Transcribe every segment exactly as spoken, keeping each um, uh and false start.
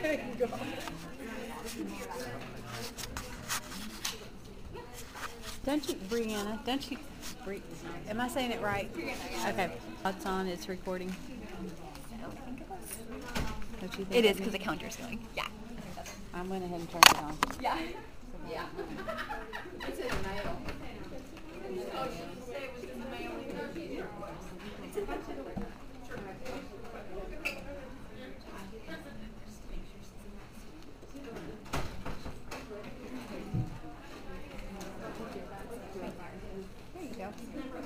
Don't you, Brianna, don't you, Bri am I saying it right? Okay, it's on, it's recording. Don't you think It is because the counter's going. Yeah. I went ahead and turned it on. Yeah. Yeah. There you go.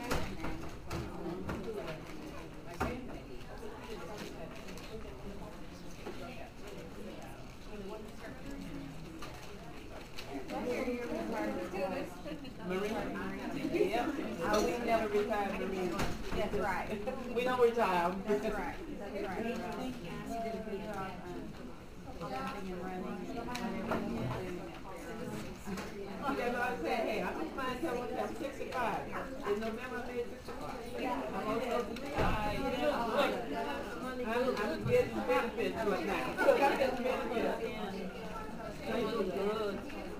Yeah, but we never retired Marie. That's right. We don't retire. That's right. That's right. He did a good job um, jumping and running and whatever he was doing. Okay, but I said, hey, I'm just fine till I'm sixty-five. In November, I made sixty-five. I'm also sixty-five. I'm, I'm getting benefits right now. So I'm getting benefits. Thank you, good.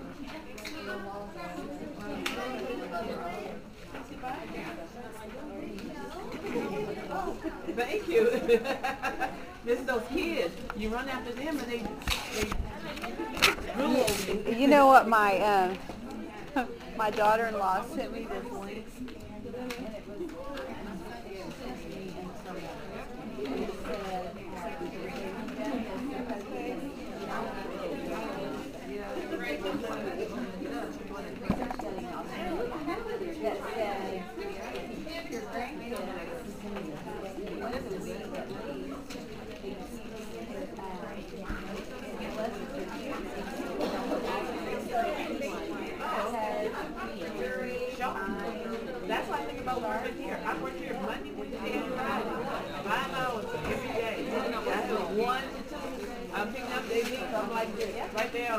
Thank you. This is those kids. You run after them and they, they drool over you. You know what, my um, my daughter-in-law sent me this link. That says your grandkids That's why I think about working here. I work here Monday, Wednesday, and Friday. Five hours every day. That's a one to two. I'm picking up their leave. I'm like this, right there.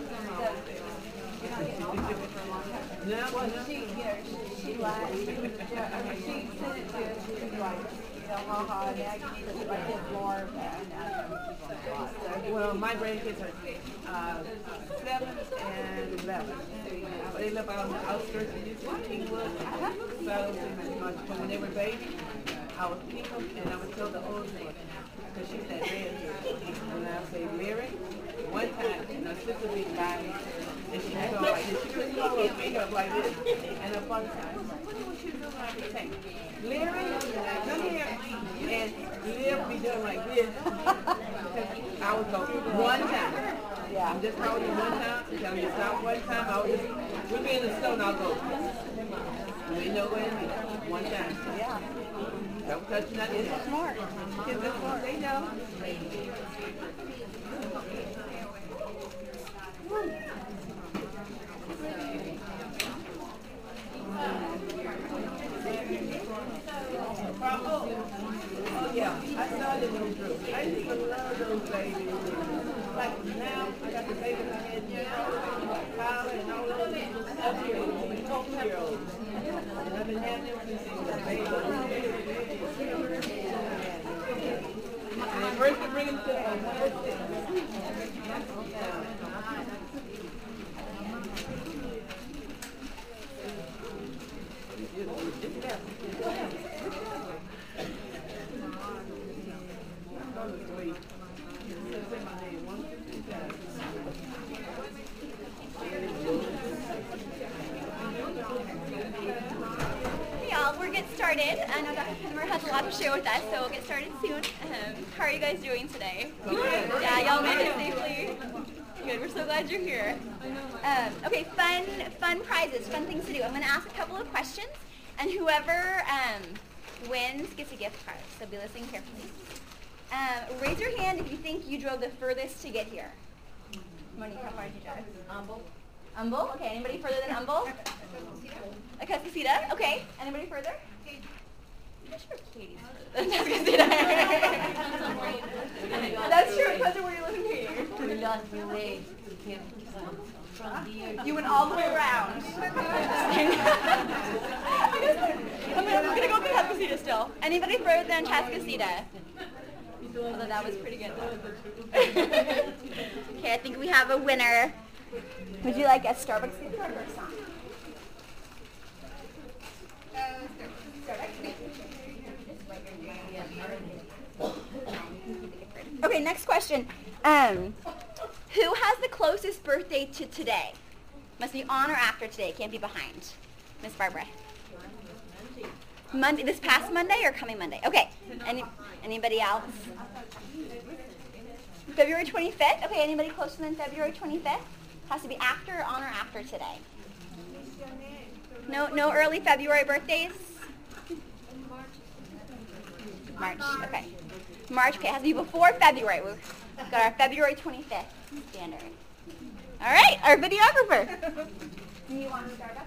No, well, no. She, you know, she, she lied. She, I mean, she sent it to us. She was like, you know, ha ha, now you need to like get more of that. Well, my grandkids are uh, seven and eleven. They live out on the outskirts of Houston, Kingwood. So when they were babies, I would keep them and I would tell the old one, because she's that red here. And I would say, Mary, one time, and her sister would be by me, and she would go like this. She would throw her feet up like this, and her father said, what was she doing like this? Larry, come here, and Liv would be doing like this. I would go one time. Yeah. I'm just holding you one time. Tell me to stop one time. I would just, we'll be in the snow and I'll go. We know where it is. One time. Yeah. Don't touch nothing. It's smart. Kids are smart. They know. Oh, oh yeah, I saw the little group. I used to love those babies. Like now, I got the baby in my head, you know, like Tyler and all those seven-year-olds, twelve-year-olds. And I've been having them since they were babies. And at first they bring them to the one oh six. Started. I know Doctor Penmer has a lot to share with us, so we'll get started soon. Um, how are you guys doing today? Yeah, y'all made it safely. Good. We're so glad you're here. Um, okay, fun, fun prizes, fun things to do. I'm going to ask a couple of questions, and whoever um, wins gets a gift card. So be listening carefully. Um, raise your hand if you think you drove the furthest to get here. Monique, how far did you drive? Humble. Humble. Okay. Anybody further than Humble? Atascocita. Okay. Anybody further? That's true, Katie. That's true, because of where you're living here. We lost the way. From here. You went all the way around. I'm going to go with Atascocita still. Anybody further than Atascocita? Although that was pretty good though. Okay, I think we have a winner. Would you like a Starbucks gift card or a song? Okay, next question. Um, who has the closest birthday to today? Must be on or after today. Can't be behind. Miss Barbara. Monday. This past Monday or coming Monday? Okay. Any anybody else? February twenty-fifth. Okay. Anybody closer than February twenty-fifth? Has to be after, or on, or after today. No, no early February birthdays. March. Okay. March. Okay. It has to be before February. We've got our February twenty-fifth standard. All right. Our videographer. Do you want Starbucks?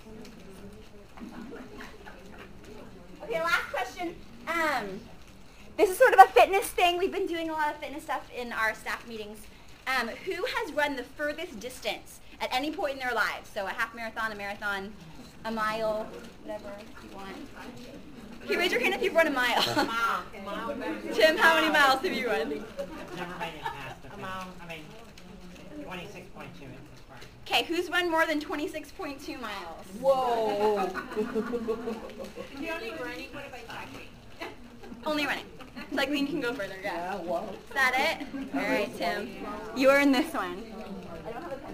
Okay, last question. Um, this is sort of a fitness thing. We've been doing a lot of fitness stuff in our staff meetings. Um, who has run the furthest distance at any point in their lives? So a half marathon, a marathon, a mile, whatever you want. Okay, raise your hand if you've run a mile. Tim, how many miles have you run? Never made it past a mile. I mean, twenty-six point two inches. Okay, who's run more than twenty-six point two miles? Whoa. If you're only running, what about cycling? Only running. Cycling can go further, yeah. Yeah, whoa. Is that it? All right, Tim. You're in this one. I don't have a pen.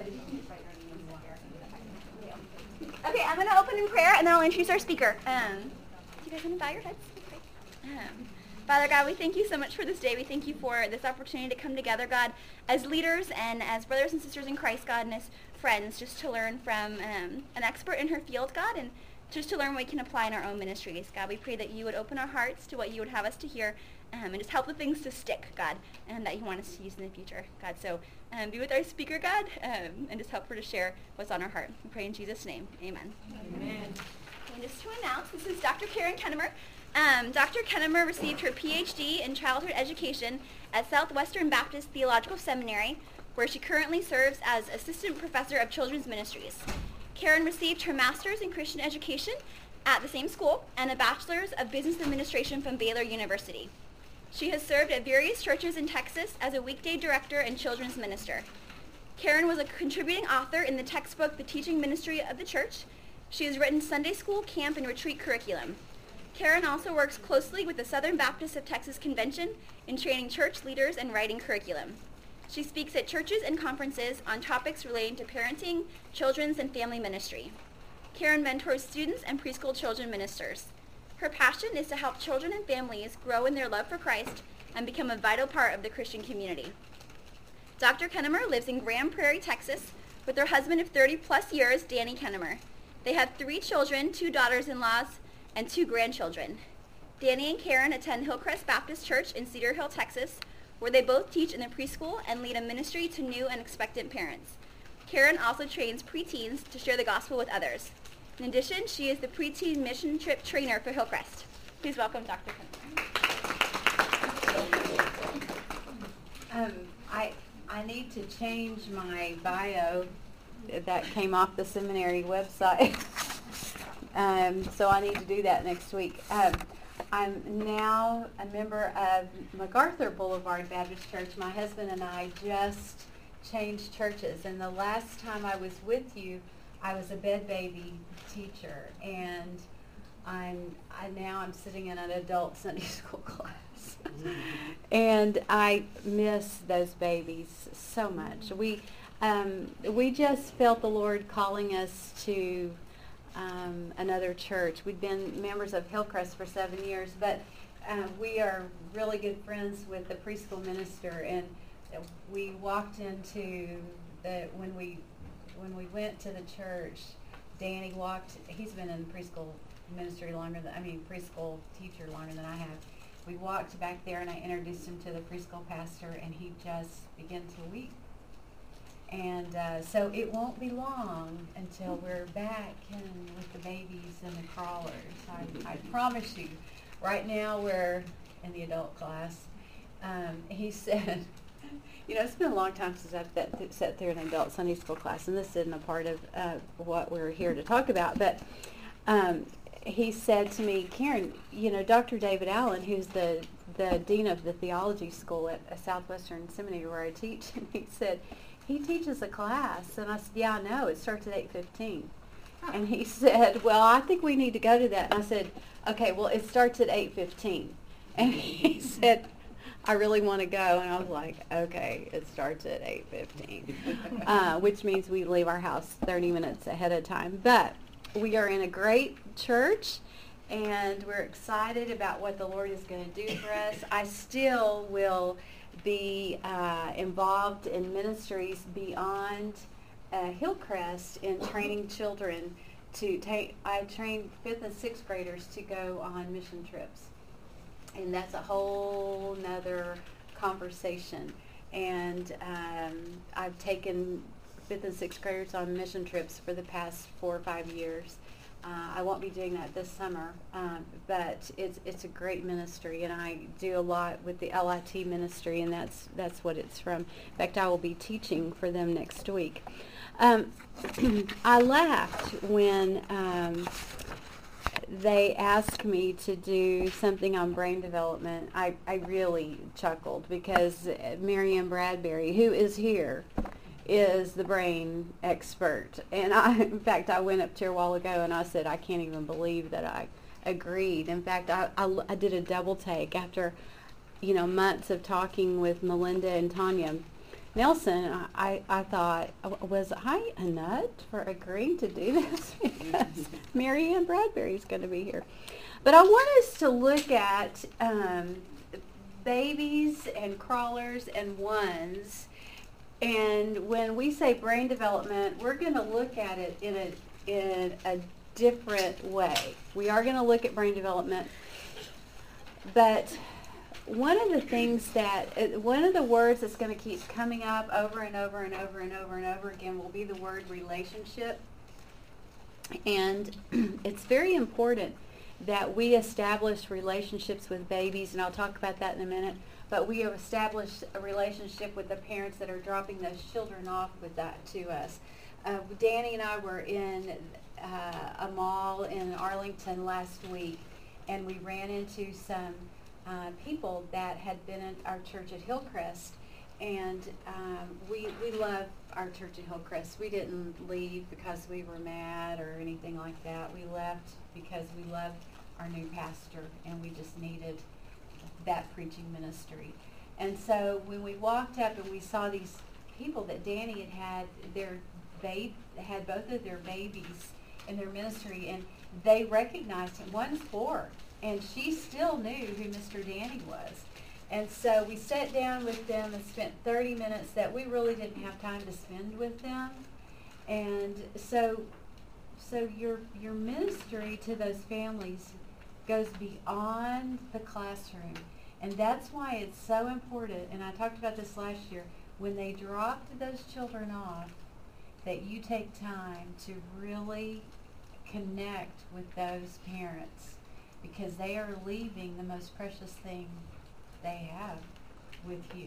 Okay, I'm going to open in prayer, and then I'll introduce our speaker. Um, do you guys want to bow your heads? Um, Father God, we thank you so much for this day. We thank you for this opportunity to come together, God, as leaders and as brothers and sisters in Christ, God, and as friends, just to learn from um, an expert in her field, God, and just to learn what we can apply in our own ministries. God, we pray that you would open our hearts to what you would have us to hear, um, and just help the things to stick, God, and that you want us to use in the future, God. So um, be with our speaker, God, um, and just help her to share what's on her heart. We pray in Jesus' name. Amen. Amen. And just to announce, this is Doctor Karen Kennemer. Um, Doctor Kennemer received her P H D in childhood education at Southwestern Baptist Theological Seminary, where she currently serves as Assistant Professor of Children's Ministries. Karen received her Master's in Christian Education at the same school and a Bachelor's of Business Administration from Baylor University. She has served at various churches in Texas as a weekday director and children's minister. Karen was a contributing author in the textbook The Teaching Ministry of the Church. She has written Sunday school, camp, and retreat curriculum. Karen also works closely with the Southern Baptist of Texas Convention in training church leaders and writing curriculum. She speaks at churches and conferences on topics relating to parenting, children's, and family ministry. Karen mentors students and preschool children ministers. Her passion is to help children and families grow in their love for Christ and become a vital part of the Christian community. Doctor Kennemer lives in Grand Prairie, Texas, with her husband of thirty plus years, Danny Kennemer. They have three children, two daughters-in-laws, and two grandchildren. Danny and Karen attend Hillcrest Baptist Church in Cedar Hill, Texas, where they both teach in the preschool and lead a ministry to new and expectant parents. Karen also trains preteens to share the gospel with others. In addition, she is the preteen mission trip trainer for Hillcrest. Please welcome Doctor Kennemer. Um, I I need to change my bio that came off the seminary website. um, so I need to do that next week. Um, I'm now a member of MacArthur Boulevard Baptist Church. My husband and I just changed churches, and the last time I was with you, I was a bed baby teacher, and I'm I now I'm sitting in an adult Sunday school class, and I miss those babies so much. We um, we just felt the Lord calling us to um, another church. We'd been members of Hillcrest for seven years, but uh, we are really good friends with the preschool minister, and we walked into the when we when we went to the church. Danny walked. He's been in preschool ministry longer than I mean preschool teacher longer than I have. We walked back there, and I introduced him to the preschool pastor, and he just began to weep. And uh, so it won't be long until we're back in with the babies and the crawlers. I, I promise you. Right now we're in the adult class. Um, he said, you know, it's been a long time since I've that, th- sat through an adult Sunday school class, and this isn't a part of uh, what we're here to talk about, but um, he said to me, Karen, you know, Doctor David Allen, who's the the dean of the theology school at a Southwestern Seminary where I teach, and he said, he teaches a class. And I said, yeah, I know. It starts at eight fifteen. And he said, well, I think we need to go to that. And I said, okay, well, it starts at eight fifteen. And he said, I really want to go. And I was like, okay, it starts at eight fifteen, uh, which means we leave our house thirty minutes ahead of time. But we are in a great church, and we're excited about what the Lord is going to do for us. I still will be uh, involved in ministries beyond uh, Hillcrest in training children to take. I train fifth and sixth graders to go on mission trips, and that's a whole nother conversation. And um, I've taken fifth and sixth graders on mission trips for the past four or five years. Uh, I won't be doing that this summer, um, but it's it's a great ministry, and I do a lot with the L I T ministry, and that's that's what it's from. In fact, I will be teaching for them next week. Um, I laughed when um, they asked me to do something on brain development. I, I really chuckled because Marianne Bradbury, who is here, is the brain expert. And I, in fact, I went up to her a while ago and I said, I can't even believe that I agreed. In fact, I, I, I did a double take after, you know, months of talking with Melinda and Tanya Nelson. I, I thought, was I a nut for agreeing to do this? Because Marianne Bradbury is going to be here. But I want us to look at um, babies and crawlers and ones. And when we say brain development, we're going to look at it in a in a different way. We are going to look at brain development, but one of the things that, uh, one of the words that's going to keep coming up over and over and over and over and over again will be the word relationship. And it's very important that we establish relationships with babies, and I'll talk about that in a minute. But we have established a relationship with the parents that are dropping those children off with that to us. Uh, Danny and I were in uh, a mall in Arlington last week, and we ran into some uh, people that had been in our church at Hillcrest. And um, we, we love our church at Hillcrest. We didn't leave because we were mad or anything like that. We left because we loved our new pastor, and we just needed that preaching ministry. And so when we walked up and we saw these people that Danny had had their babe had both of their babies in their ministry, and they recognized him. One's four, and she still knew who Mister Danny was. And so we sat down with them and spent thirty minutes that we really didn't have time to spend with them. And so so your your ministry to those families goes beyond the classroom. And that's why it's so important, and I talked about this last year, when they dropped those children off, that you take time to really connect with those parents, because they are leaving the most precious thing they have with you.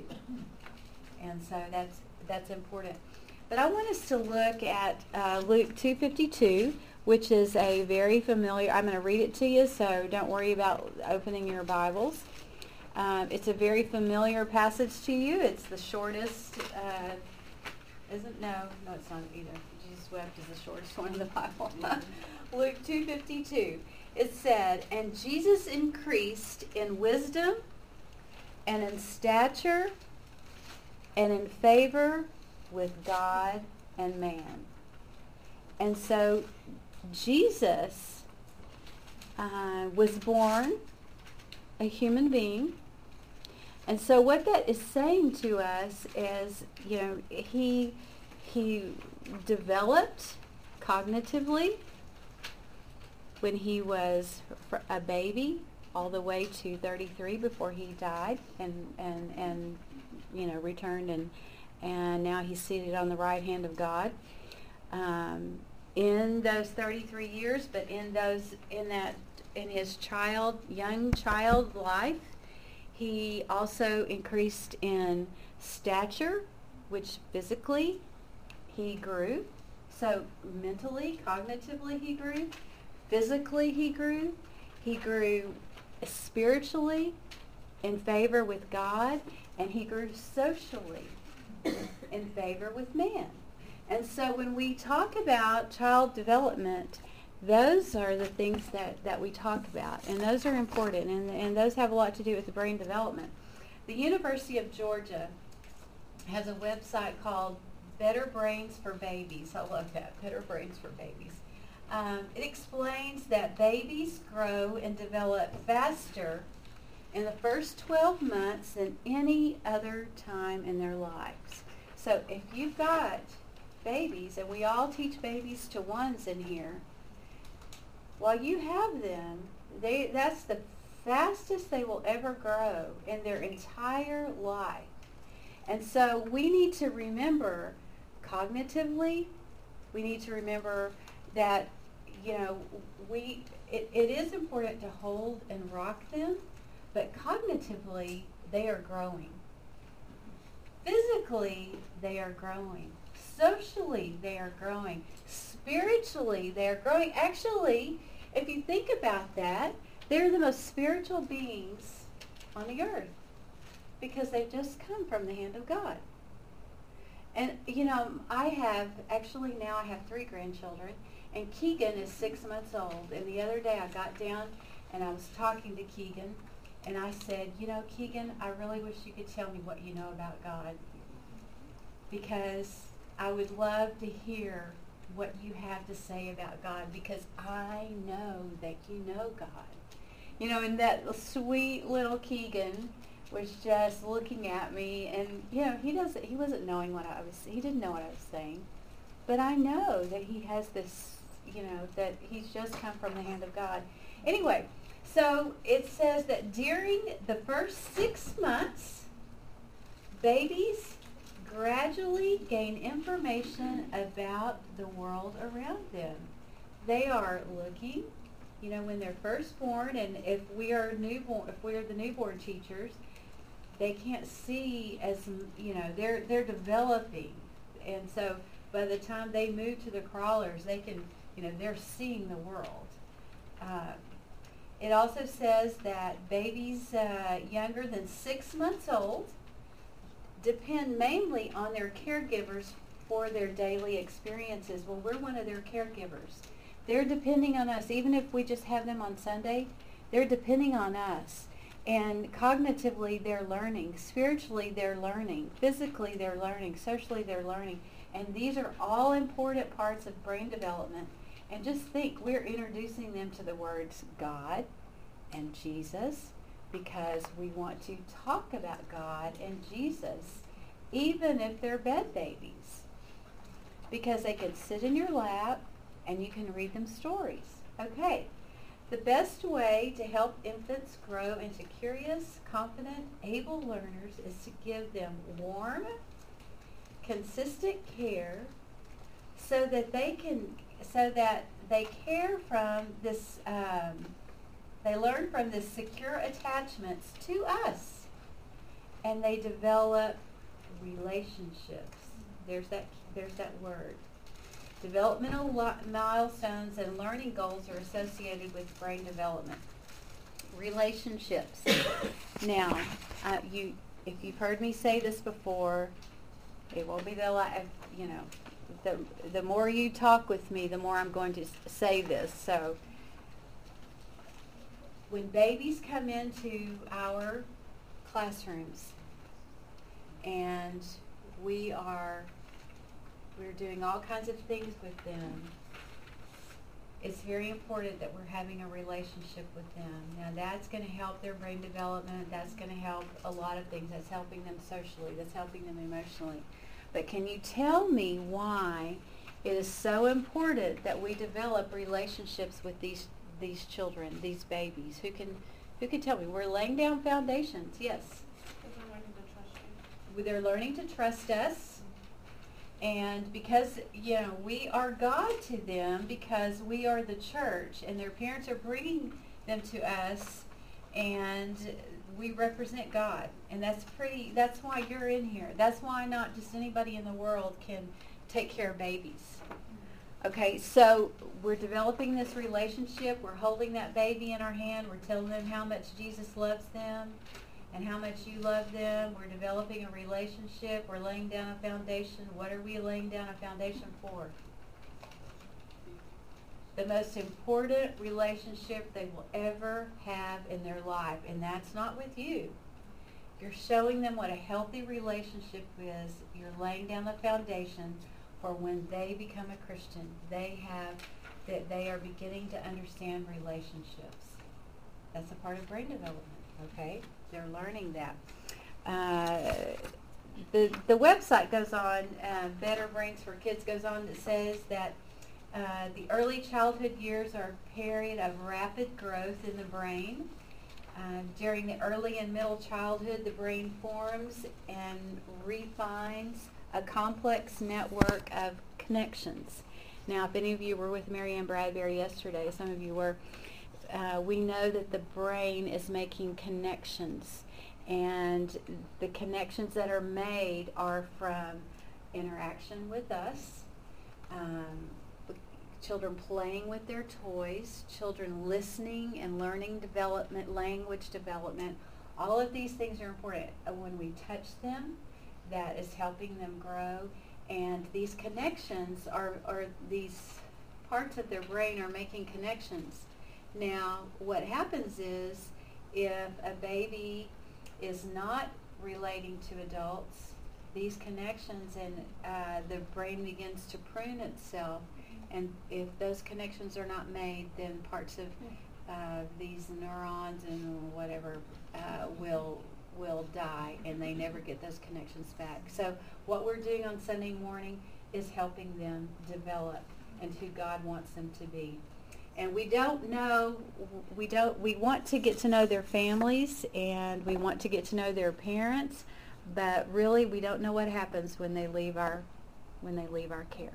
And so that's that's important. But I want us to look at uh, Luke two fifty-two, which is a very familiar, I'm going to read it to you, so don't worry about opening your Bibles. Um, it's a very familiar passage to you. It's the shortest, uh, isn't, no, no it's not either. Jesus wept is the shortest one in the Bible. Luke two fifty-two, it said, and Jesus increased in wisdom and in stature and in favor with God and man. And so Jesus uh, was born a human being. And so what that is saying to us is, you know, he he developed cognitively when he was a baby all the way to thirty-three before he died and, and, and you know, returned, and, and now he's seated on the right hand of God. Um, in those thirty-three years, but in those, in that, in his child, young child life, he also increased in stature, which physically he grew. So mentally, cognitively he grew. Physically he grew. He grew spiritually in favor with God, and he grew socially in favor with man. And so when we talk about child development, those are the things that, that we talk about, and those are important, and, and those have a lot to do with the brain development. The University of Georgia has a website called Better Brains for Babies. I love that, Better Brains for Babies. Um, it explains that babies grow and develop faster in the first twelve months than any other time in their lives. So if you've got babies, and we all teach babies to ones in here, while you have them, they that's the fastest they will ever grow in their entire life. And so we need to remember cognitively, we need to remember that, you know, we it, it is important to hold and rock them, but cognitively they are growing. Physically they are growing. Socially they are growing. Spiritually they are growing. Actually, if you think about that, they're the most spiritual beings on the earth because they've just come from the hand of God. And, you know, I have, actually now I have three grandchildren, and Keegan is six months old. And the other day I got down and I was talking to Keegan, and I said, you know, Keegan, I really wish you could tell me what you know about God, because I would love to hear what you have to say about God, because I know that you know God. You know, and that sweet little Keegan was just looking at me, and, you know, he doesn't, he wasn't knowing what I was, he didn't know what I was saying, but I know that he has this, you know, that he's just come from the hand of God. Anyway, so it says that during the first six months, babies gradually gain information about the world around them. They are looking, you know, when they're first born, and if we are newborn, if we are the newborn teachers, they can't see as, you know, they're they're developing, and so by the time they move to the crawlers, they can, you know, they're seeing the world. Uh, it also says that babies uh, younger than six months old depend mainly on their caregivers for their daily experiences. Well, we're one of their caregivers. They're depending on us. Even if we just have them on Sunday, they're depending on us. And cognitively, they're learning. Spiritually, they're learning. Physically, they're learning. Socially, they're learning. And these are all important parts of brain development. And just think, we're introducing them to the words God and Jesus, because we want to talk about God and Jesus, even if they're bed babies, because they can sit in your lap and you can read them stories. Okay, the best way to help infants grow into curious, confident, able learners is to give them warm, consistent care, so that they can, so that they care from this. Um, They learn from the secure attachments to us, and they develop relationships. There's that, there's that word. Developmental lo- milestones and learning goals are associated with brain development. Relationships. Now, uh, you, if you've heard me say this before, it won't be the last, you know, the, the more you talk with me, the more I'm going to say this. So, when babies come into our classrooms and we are we're doing all kinds of things with them, it's very important that we're having a relationship with them. Now that's going to help their brain development. That's going to help a lot of things. That's helping them socially. That's helping them emotionally. But can you tell me why it is so important that we develop relationships with these these children, these babies? Who can who can tell me? We're laying down foundations. Yes. They're learning to trust you. They're learning to trust us, and because, you know, we are God to them, because we are the church, and their parents are bringing them to us, and we represent God, and that's pretty. That's why you're in here. That's why not just anybody in the world can take care of babies. Okay, so we're developing this relationship. We're holding that baby in our hand. We're telling them how much Jesus loves them and how much you love them. We're developing a relationship. We're laying down a foundation. What are we laying down a foundation for? The most important relationship they will ever have in their life, and that's not with you. You're showing them what a healthy relationship is. You're laying down the foundation for when they become a Christian. They have, that they are beginning to understand relationships. That's a part of brain development, okay? They're learning that. Uh, the, the website goes on, uh, Better Brains for Kids goes on, that says that uh, the early childhood years are a period of rapid growth in the brain. Uh, during the early and middle childhood, the brain forms and refines a complex network of connections. Now, if any of you were with Mary Ann Bradbury yesterday, some of you were, uh, we know that the brain is making connections, and the connections that are made are from interaction with us, um, children playing with their toys, children listening and learning development, language development. All of these things are important. When we touch them, that is helping them grow. And these connections are, are these parts of their brain are making connections. Now, what happens is if a baby is not relating to adults, these connections and uh, the brain begins to prune itself. And if those connections are not made, then parts of uh, these neurons and whatever uh, will will die, and they never get those connections back. So what we're doing on Sunday morning is helping them develop into who God wants them to be. And we don't know, we don't, we want to get to know their families, and we want to get to know their parents, but really we don't know what happens when they leave our when they leave our care.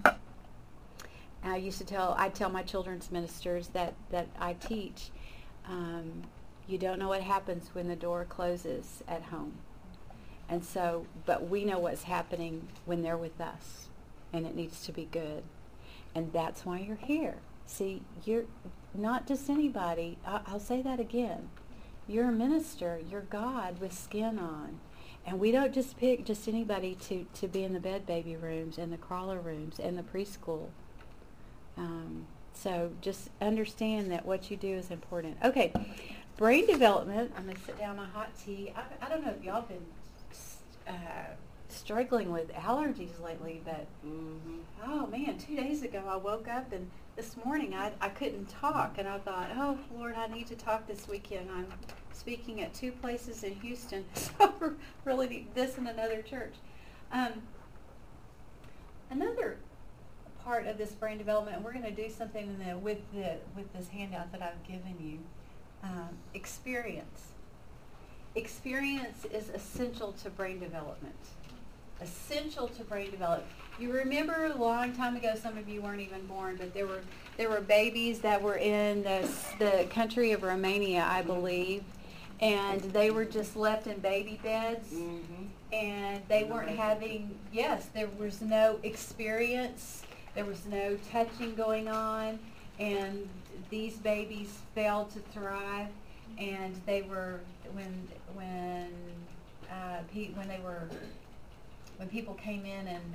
I used to tell, I tell my children's ministers that, that I teach, um, you don't know what happens when the door closes at home. And so, but we know what's happening when they're with us, and it needs to be good. And that's why you're here. See, you're not just anybody. I, I'll say that again. You're a minister. You're God with skin on. And we don't just pick just anybody to, to be in the bed baby rooms and the crawler rooms and the preschool. Um, so just understand that what you do is important. Okay, brain development. I'm going to sit down my hot tea. I, I don't know if y'all been uh, struggling with allergies lately, but mm-hmm. oh man, two days ago I woke up and this morning I, I couldn't talk, and I thought, oh Lord, I need to talk this weekend. I'm speaking at two places in Houston, so I really need this and another church. Um, another part of this brain development, and we're going to do something in the, with the with this handout that I've given you. Um, experience. Experience is essential to brain development. Essential to brain development. You remember a long time ago, some of you weren't even born, but there were there were babies that were in the the country of Romania, I believe, and they were just left in baby beds, mm-hmm. and they weren't having. Yes, there was no experience. There was no touching going on, and these babies failed to thrive. And they were when when uh, pe- when they were when people came in and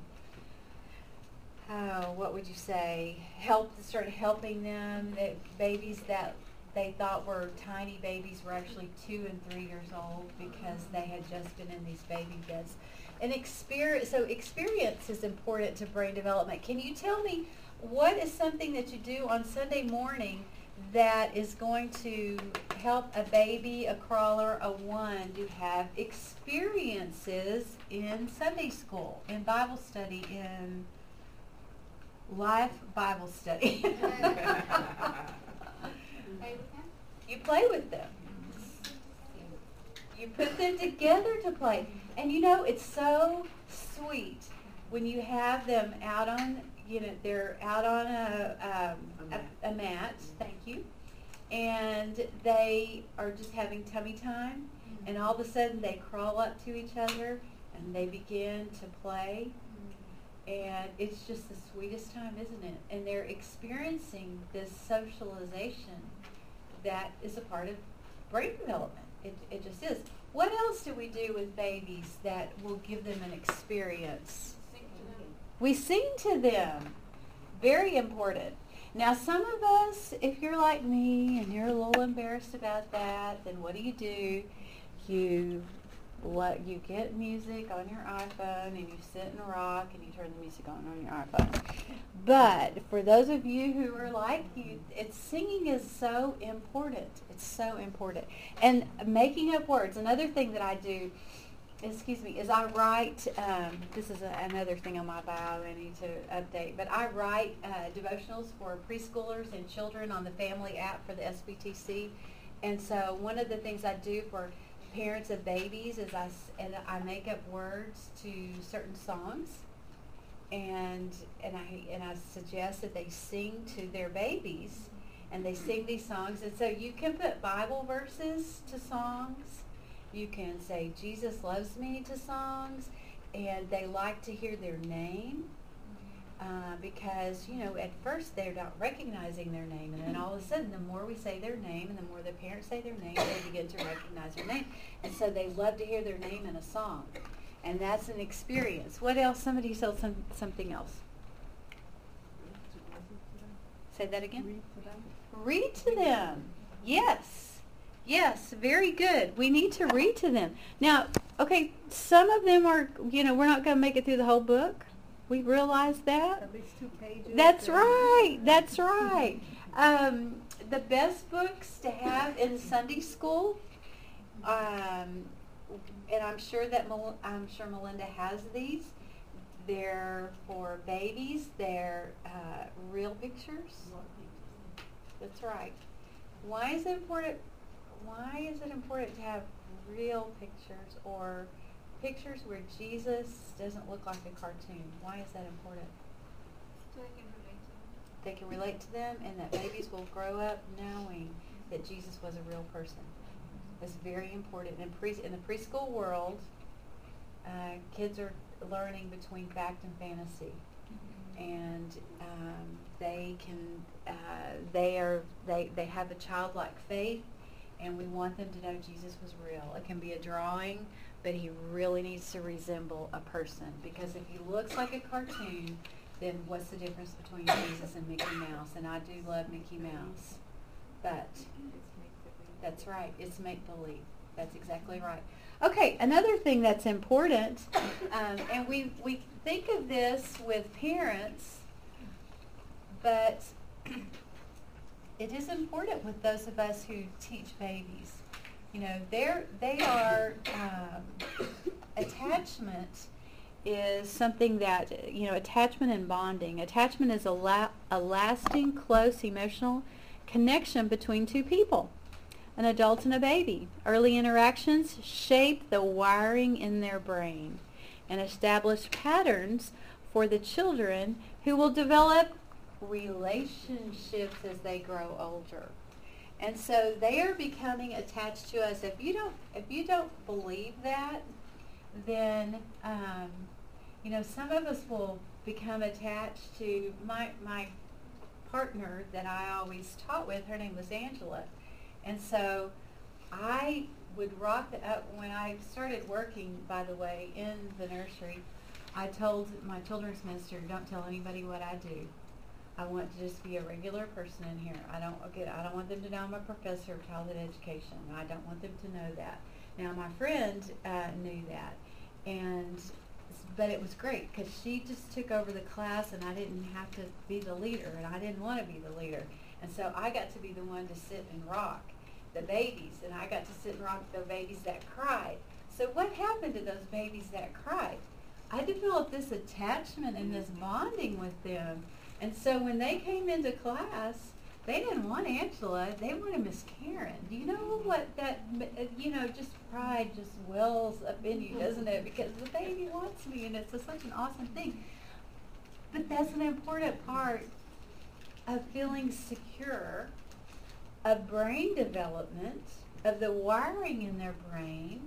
uh, oh, what would you say? Helped started helping them. That babies that they thought were tiny babies were actually two and three years old because they had just been in these baby beds. And experience, so experience is important to brain development. Can you tell me what is something that you do on Sunday morning that is going to help a baby, a crawler, a one to have experiences in Sunday school, in Bible study, in life Bible study? You play with them. You put them together to play. And you know, it's so sweet when you have them out on, you know, they're out on a, um, a, a mat, thank you, and they are just having tummy time, mm-hmm. and all of a sudden they crawl up to each other and they begin to play, mm-hmm. and it's just the sweetest time, isn't it? And they're experiencing this socialization that is a part of brain development. It, it just is. What else do we do with babies that will give them an experience? We sing to them. Very important. Now, some of us, if you're like me and you're a little embarrassed about that, then what do you do? You let you get music on your iPhone and you sit and rock and you turn the music on on your iPhone. But for those of you who are like you, it's singing is so important. It's so important. And making up words. Another thing that I do, excuse me, is I write, um, this is a, another thing on my bio I need to update, but I write uh, devotionals for preschoolers and children on the family app for the S B T C. And so one of the things I do for parents of babies is I, and I make up words to certain songs, and and I and I suggest that they sing to their babies, and they sing these songs. And so you can put Bible verses to songs. You can say Jesus loves me to songs, and they like to hear their name. Uh, because, you know, at first they're not recognizing their name, and then all of a sudden, the more we say their name and the more the parents say their name, they begin to recognize their name. And so they love to hear their name in a song. And that's an experience. What else? Somebody said some, something else. Say that again. Read to them. Read to them. Yes. Yes, very good. We need to read to them. Now, okay, some of them are, you know, we're not going to make it through the whole book. We realize that. At least two pages. That's and- right. That's right. Um, the best books to have in Sunday school, um, and I'm sure that Mel- I'm sure Melinda has these. They're for babies. They're uh, real pictures. That's right. Why is it important? Why is it important to have real pictures or pictures where Jesus doesn't look like a cartoon? Why is that important? So they can relate to them. They can relate to them, and that babies will grow up knowing that Jesus was a real person. It's very important. In, pre- in the preschool world, uh, kids are learning between fact and fantasy, and um, they can uh, they are they they have a childlike faith, and we want them to know Jesus was real. It can be a drawing, but he really needs to resemble a person, because if he looks like a cartoon, then what's the difference between Jesus and Mickey Mouse? And I do love Mickey Mouse, but that's right, it's make-believe. That's exactly right. Okay, another thing that's important, um, and we, we think of this with parents, but it is important with those of us who teach babies. You know, they're, they are, um, attachment is something that, you know, attachment and bonding. Attachment is a, la- a lasting, close emotional connection between two people, an adult and a baby. Early interactions shape the wiring in their brain and establish patterns for the children who will develop relationships as they grow older. And so they are becoming attached to us. If you don't, if you don't believe that, then um, you know, some of us will become attached to my my partner that I always taught with. Her name was Angela, and so I would rock the, up when I started working. By the way, in the nursery, I told my children's minister, "Don't tell anybody what I do. I want to just be a regular person in here. I don't okay, I don't want them to know I'm a professor of childhood education. I don't want them to know that." Now, my friend uh, knew that, and but it was great because she just took over the class, and I didn't have to be the leader, and I didn't want to be the leader, and so I got to be the one to sit and rock the babies, and I got to sit and rock the babies that cried. So what happened to those babies that cried? I developed this attachment and this bonding with them. And so when they came into class, they didn't want Angela. They wanted Miss Karen. Do you know what that, you know, just pride just wells up in you, doesn't it? Because the baby wants me, and it's a, such an awesome thing. But that's an important part of feeling secure, of brain development, of the wiring in their brain.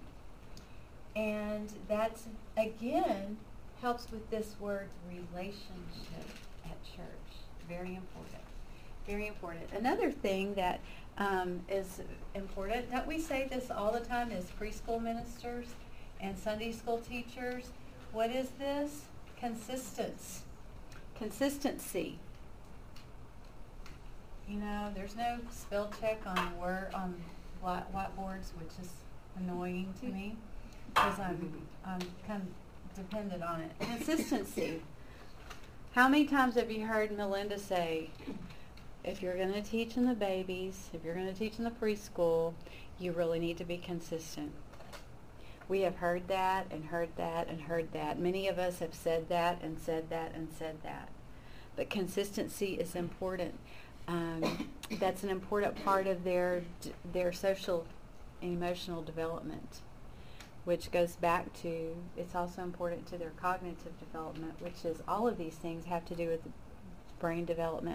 And that's, again, helps with this word relationship at church. Very important. Very important. Another thing that um, is important, don't we say this all the time, is preschool ministers and Sunday school teachers? What is this? Consistency. Consistency. You know, there's no spell check on word on white whiteboards, which is annoying to me because I'm I'm kind of dependent on it. Consistency. How many times have you heard Melinda say, if you're going to teach in the babies, if you're going to teach in the preschool, you really need to be consistent? We have heard that and heard that and heard that. Many of us have said that and said that and said that. But consistency is important. Um, that's an important part of their their social and emotional development, which goes back to, it's also important to their cognitive development, which is all of these things have to do with brain development.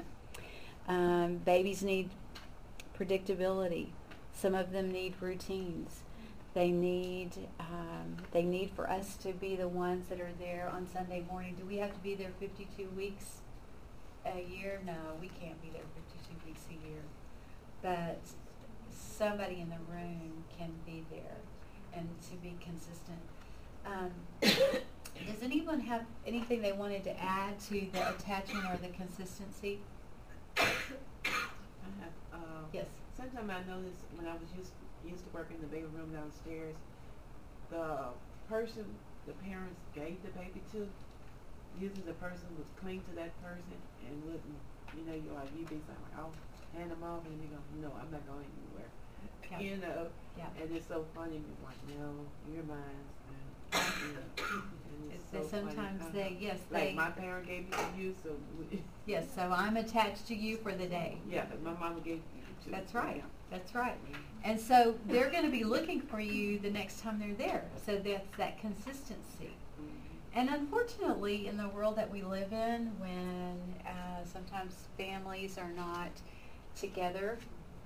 Um, babies need predictability. Some of them need routines. They need um, they need for us to be the ones that are there on Sunday morning. Do we have to be there fifty-two weeks a year? No, we can't be there fifty-two weeks a year. But somebody in the room can be there and to be consistent. Um, does anyone have anything they wanted to add to the attachment or the consistency? I have, uh, Yes. sometimes I noticed when I was used used to work in the baby room downstairs, the person the parents gave the baby to, usually the person was cling to that person and wouldn't, you know, you like you be like, I'll hand them off, and you go, no, I'm not going anywhere. Yeah. You know, Yeah. and it's so funny. It's like, no, you're mine. And, you know, and it's They so sometimes funny. they yes Like they my parent gave me to you, so we, yes. So I'm attached to you for the day. yeah, my mama gave you to. That's right. Yeah. That's right. And so they're going to be looking for you the next time they're there. So that's that consistency. And unfortunately, in the world that we live in, when uh, sometimes families are not together,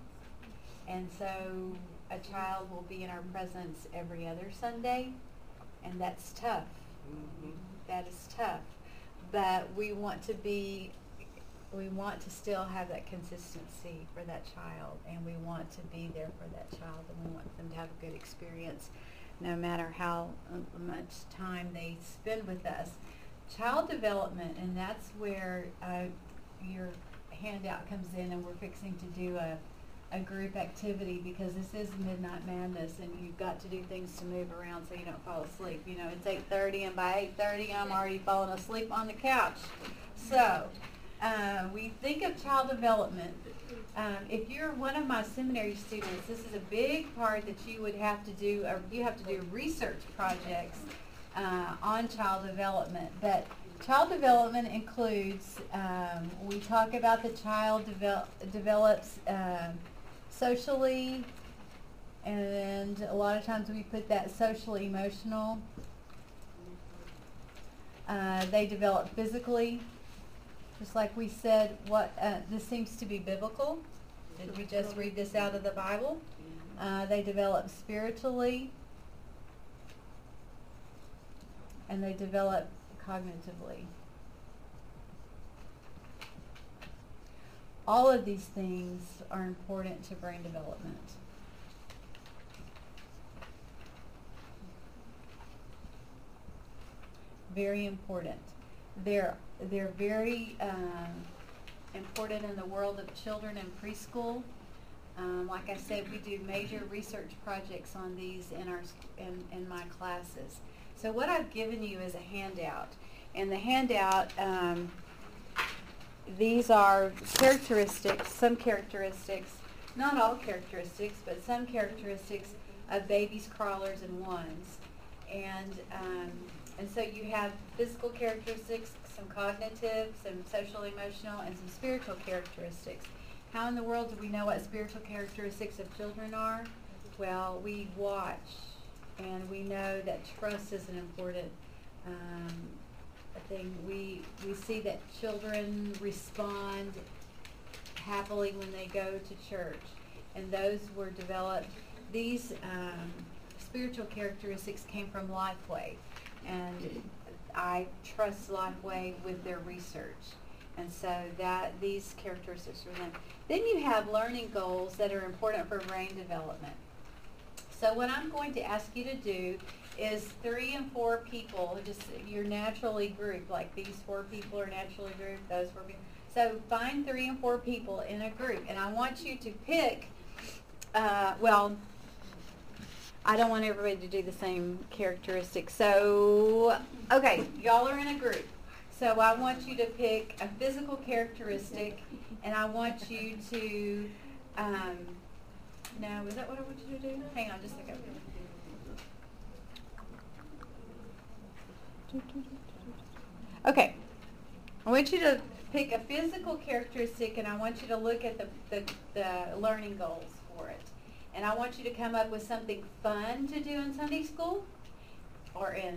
and so a child will be in our presence every other Sunday, and that's tough. Mm-hmm. That is tough. But we want to be, we want to still have that consistency for that child, and we want to be there for that child, and we want them to have a good experience no matter how much time they spend with us. Child development, and that's where uh, your handout comes in, and we're fixing to do a, a group activity because this is Midnight Madness, and you've got to do things to move around so you don't fall asleep. You know, it's eight thirty, and by eight thirty I'm already falling asleep on the couch. So uh, we think of child development. Um, if you're one of my seminary students, this is a big part that you would have to do. Uh, you have to do research projects uh, on child development. But child development includes, um, we talk about the child devel- develops uh, socially, and a lot of times we put that social emotional. Uh, they develop physically. Just like we said, what uh, this seems to be biblical. Did we just read this out of the Bible? Uh, they develop spiritually, and they develop cognitively. All of these things are important to brain development. Very important. They're they're very um, important in the world of children in preschool. Um, like I said, we do major research projects on these in our in, in my classes. So what I've given you is a handout, and the handout um, these are characteristics, some characteristics, not all characteristics, but some characteristics of babies, crawlers, and ones, and um, and so you have physical characteristics, some cognitive, some social emotional, and some spiritual characteristics. How in the world do we know what spiritual characteristics of children are? Well, we watch, and we know that trust is an important um, thing. We we see that children respond happily when they go to church, and those were developed. These um, spiritual characteristics came from Lifeway, and I trust Lifeway with their research. And so that these characteristics are them. Then you have learning goals that are important for brain development. So what I'm going to ask you to do is three and four people, just you're naturally grouped, like these four people are naturally grouped, those four people. So find three and four people in a group, and I want you to pick, uh, well, I don't want everybody to do the same characteristics. So, okay, y'all are in a group. So I want you to pick a physical characteristic, and I want you to, um, no, is that what I want you to do? Hang on just a second. Okay, I want you to pick a physical characteristic, and I want you to look at the, the, the learning goals for it. And I want you to come up with something fun to do in Sunday school or in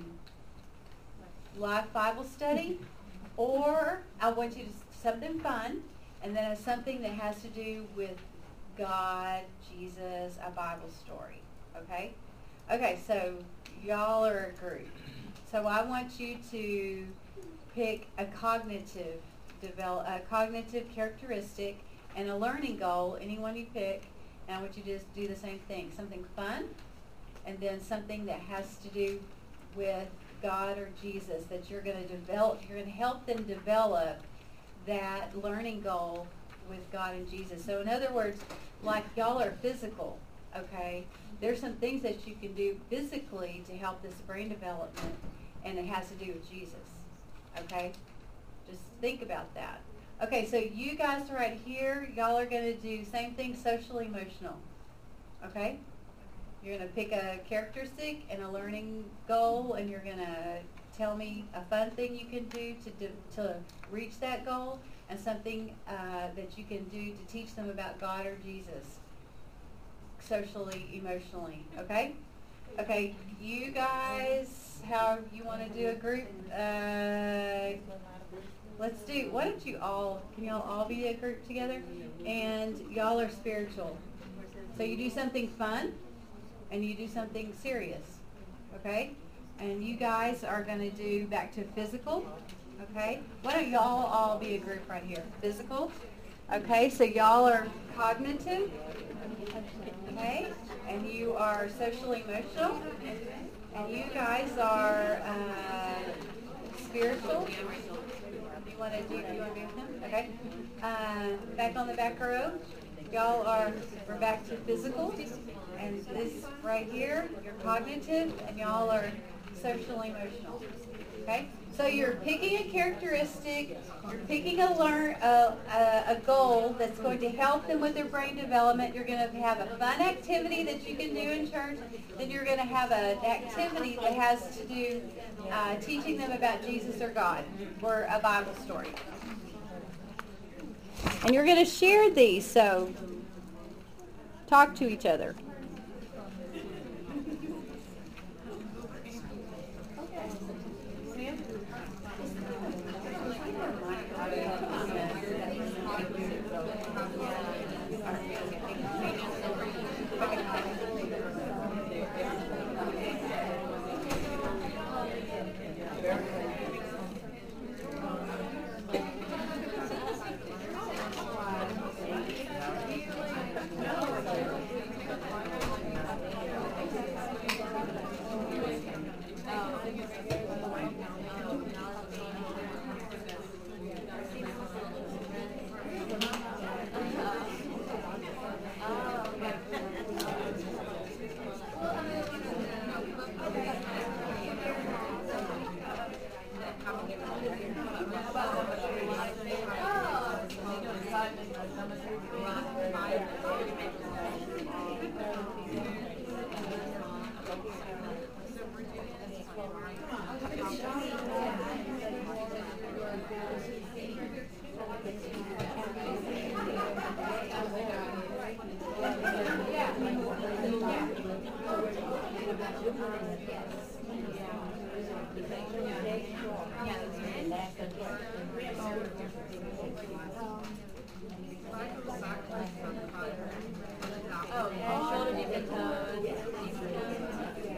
live Bible study, or I want you to something fun, and then something that has to do with God, Jesus, a Bible story. Okay? Okay, so y'all are a group. So I want you to pick a cognitive develop a cognitive characteristic and a learning goal, anyone you pick, and I want you to just do the same thing. Something fun, and then something that has to do with God or Jesus that you're going to develop. You're going to help them develop that learning goal with God and Jesus. So in other words, like y'all are physical, okay? There's some things that you can do physically to help this brain development, and it has to do with Jesus, okay? Just think about that. Okay, so you guys right here, y'all are going to do same thing, social emotional, okay? You're going to pick a characteristic and a learning goal, and you're going to tell me a fun thing you can do to do, to reach that goal, and something uh, that you can do to teach them about God or Jesus, socially, emotionally, okay? Okay, you guys, how you want to do a group? Uh, let's do, why don't you all, can y'all all be a group together? And y'all are spiritual. So you do something fun, and you do something serious, okay? And you guys are going to do back to physical, okay? Why don't y'all all be a group right here? Physical, okay? So y'all are cognitive, okay? And you are socially emotional, and you guys are uh, spiritual. You want to do? You want to be with him? Okay. Uh, back on the back row, y'all are. We're back to physical, and this right here, you're cognitive, and y'all are social emotional. Okay. So you're picking a characteristic, you're picking a learn a, a, a goal that's going to help them with their brain development. You're going to have a fun activity that you can do in church. Then you're going to have an activity that has to do uh, teaching them about Jesus or God or a Bible story. And you're going to share these, so talk to each other.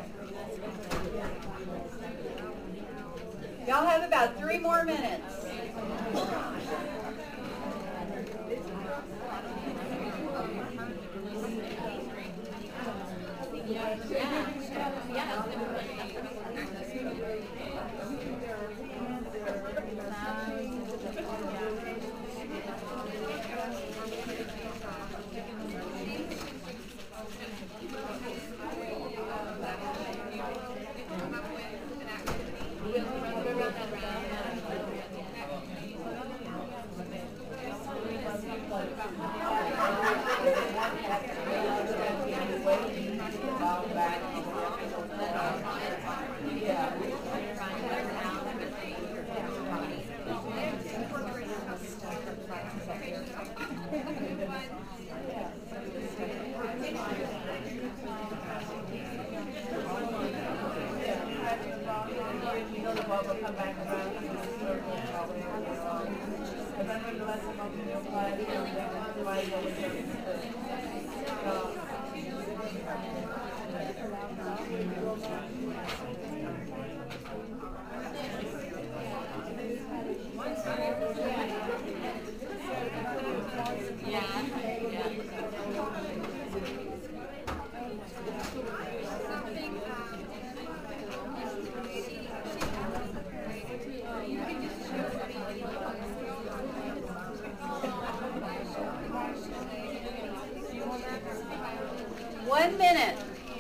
Y'all have about three more minutes. One minute.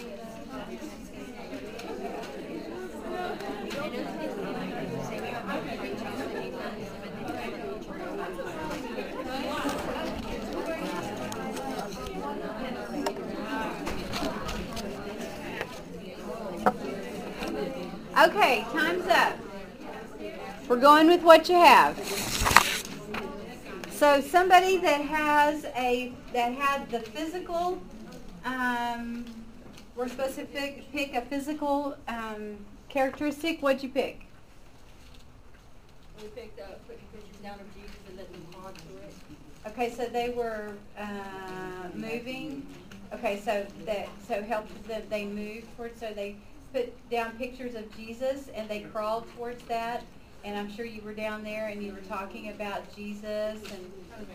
Okay, time's up. We're going with what you have. So somebody that has a that had the physical, um, we're supposed to pick, pick a physical um, characteristic. What'd you pick? We picked up putting pictures down of Jesus and letting them onto it. Okay, so they were uh, moving. Okay, so that so helped that they moved towards. So they put down pictures of Jesus and they crawled towards that. And I'm sure you were down there and you were talking about Jesus and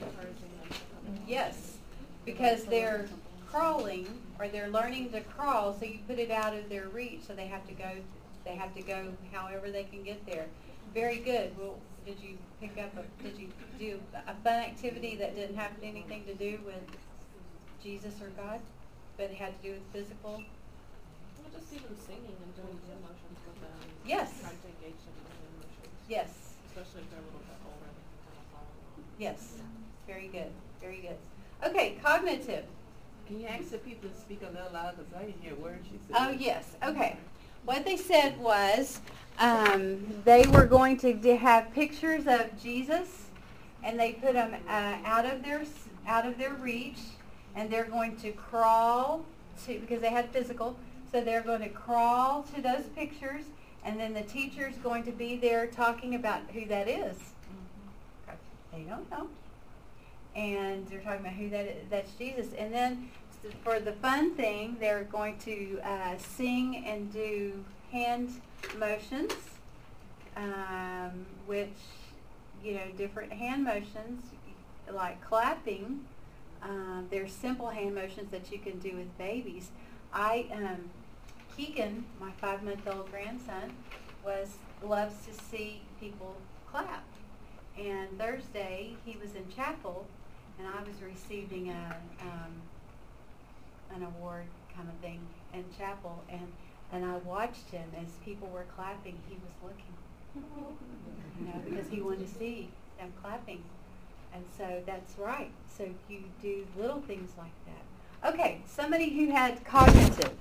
yes, because they're crawling or they're learning to crawl. So you put it out of their reach. So they have to go. They have to go however they can get there. Very good. Well, did you pick up? A, did you do a fun activity that didn't have anything to do with Jesus or God, but it had to do with physical? We'll just see them singing and doing the emotions with them. Yes. Trying to engage them in the emotions. Yes. Especially if they're a little bit older, they can kind of follow along. Yes. Very good. Very good. Okay, cognitive. Can you ask the people to speak a little louder because I didn't hear words she said. Oh, yes. Okay. What they said was um, they were going to d- have pictures of Jesus, and they put them uh, out of their s- out of their reach, and they're going to crawl to because they had physical, so they're going to crawl to those pictures, and then the teacher's going to be there talking about who that is. Mm-hmm. They don't know, and they're talking about who that is. That's Jesus, and then for the fun thing, they're going to uh, sing and do hand motions, um, which, you know, different hand motions, like clapping. Um, there's simple hand motions that you can do with babies. I, um, Keegan, my five-month-old grandson, was loves to see people clap. And Thursday, he was in chapel, and I was receiving a um, an award kind of thing in chapel, and and I watched him as people were clapping. He was looking, you know, because he wanted to see them clapping, and so that's right. So you do little things like that. Okay, somebody who had cognitive,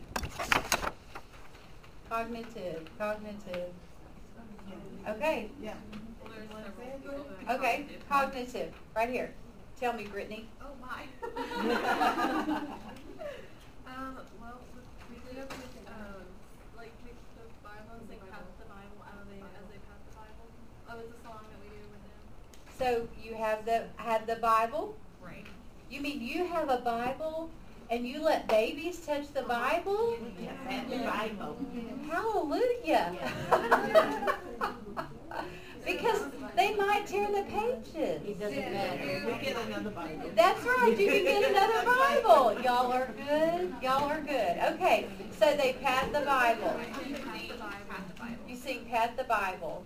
cognitive, cognitive. Okay. Yeah. Okay, cognitive. Right here. Tell me, Brittany. Oh my. um, well, we did have um, like take the Bible and sing "Pass the Bible" out of the, as they pass the Bible. That was a song that we do with them. So you have the have the Bible. Right. You mean you have a Bible and you let babies touch the Bible? Yeah, and the Bible. Hallelujah. Because they might tear pages. It doesn't matter. We get another Bible. That's right, you can get another Bible. Y'all are good. Y'all are good. Okay, so they pat the Bible. You sing Pat the Bible.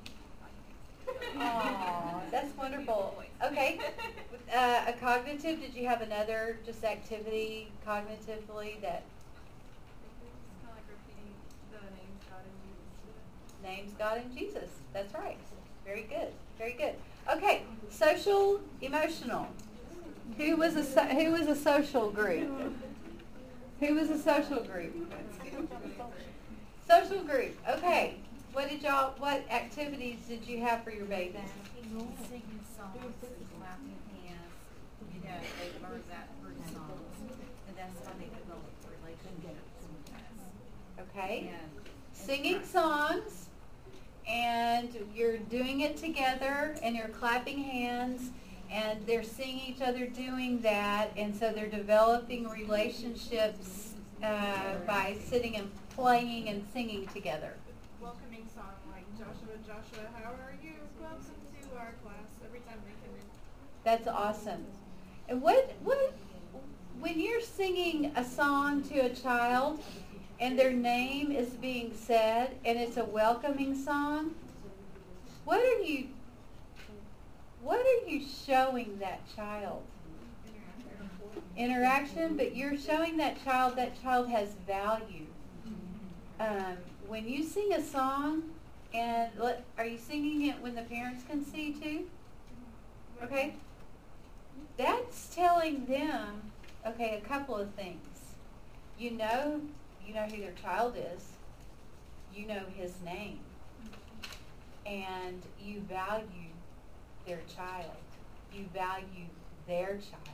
Aw, that's wonderful. Okay, uh, a cognitive, did you have another just activity cognitively that It's kind of like repeating the names God and Jesus. names God and Jesus? That's right. Very good. Very good. Okay, social, emotional. Who was a so- who was a social group? Who was a social group? Social group. Okay. What did y'all? What activities did you have for your babies? Singing songs, clapping hands, you know, they learn that through songs. And that's how they develop relationships with us. Okay. And Singing songs, and you're doing it together, and you're clapping hands, and they're seeing each other doing that, and so they're developing relationships uh, by sitting and playing and singing together. Welcoming song like Joshua, Joshua, how are you? Welcome to our class every time they come in. That's awesome. And what what when you're singing a song to a child and their name is being said and it's a welcoming song, what are you what are you showing that child? Interaction, but you're showing that child that child has value. Um, when you sing a song, and let, are you singing it when the parents can see too? Okay. That's telling them, okay, a couple of things. You know, you know who their child is. You know his name. And you value their child. You value their child.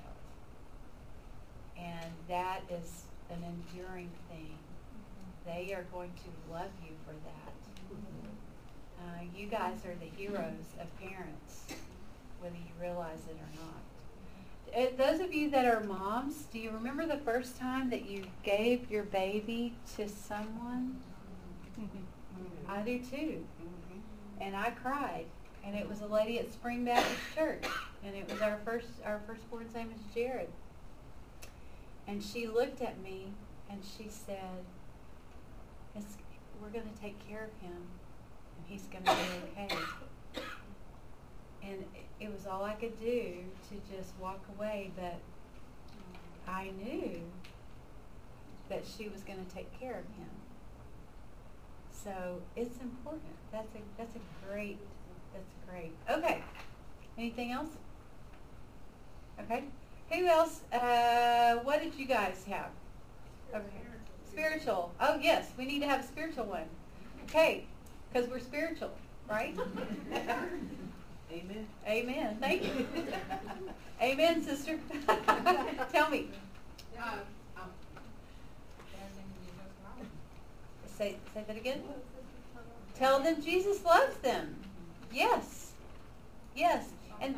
And that is an enduring thing. They are going to love you for that. Uh, you guys are the heroes of parents, whether you realize it or not. Uh, those of you that are moms, do you remember the first time that you gave your baby to someone? I do too. And I cried. And it was a lady at Spring Baptist Church. And it was our first, our firstborn's name is Jared. And she looked at me and she said, It's, we're going to take care of him and he's going to be okay. And it, it was all I could do to just walk away, but I knew that she was going to take care of him. So it's important. That's a that's a great that's great. Okay. Anything else? Okay. Who else? Uh, what did you guys have? Okay. Spiritual. Oh yes, we need to have a spiritual one. Okay, because we're spiritual, right? Amen. Amen. Thank you. Amen, sister. Tell me. Say say that again. Tell them Jesus loves them. Yes. Yes. And